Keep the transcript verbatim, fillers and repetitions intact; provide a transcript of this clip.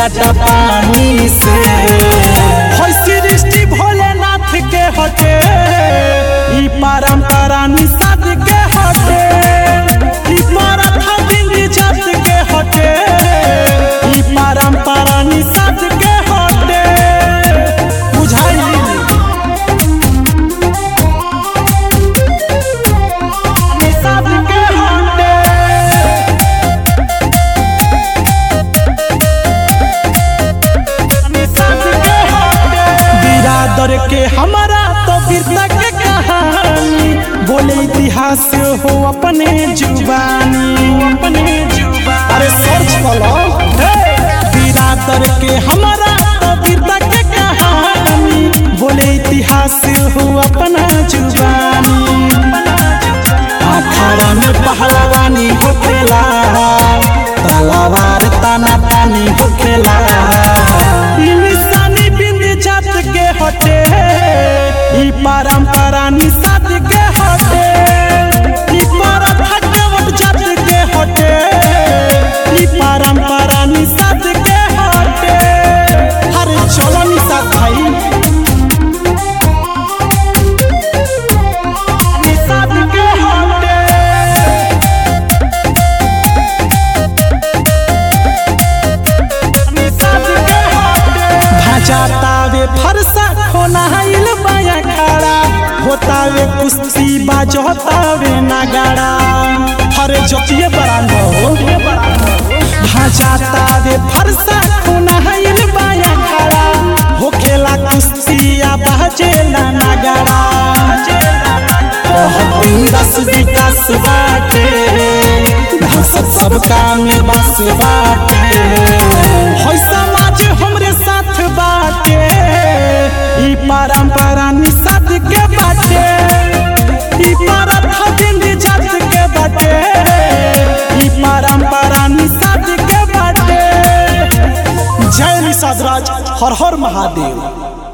जाता पानी से। सृष्टि भोलेनाथ के हटे ई परंपरा निषाद के हटे, ई परथा बिंदी जात के हटे ई परंपरा निषाद के हटे। बुझाई निषाद के हटे, निषाद के हटे। बिरादर के हमारा तो वीरता के कहानी बोले इतिहास हो अपने जुबानी, अपने जुबानी। अरे सर्च करो बिरादर के हमारा तो वीरता के कहानी बोले इतिहास हो अपना जुबानी। अखाड़ा में पहलवानी होखेला, तलवार ताना तानी होखेला। निशानी बिंदी जात के हटे ई परंपरा निषाद के हटे, ई परथा केवट जात के हटे ई परंपरा निषाद के हटे। अरे चलो निषाद भाई निषाद के हटे, निषाद के हटे। भाजातावे फरसा खोनाइल बाया खड़ा होतावे कुश्ती बाजतावे नगाड़ा। हरे जोतिये बरांड हो भाजातावे फरसा खोनाइल बाया खड़ा होखेला कुश्ती आ बाजेला नगाड़ा। बहुत दस विकास बाटे धसत सब काम में बस बाटे, होय समाज हमरे साथ बाटे ई परंपरा निषाद के बाटे, ई परथा बिंदी जात के बाटे ई परंपरा निषाद के बाटे। जय निषाद राज, हर हर महादेव।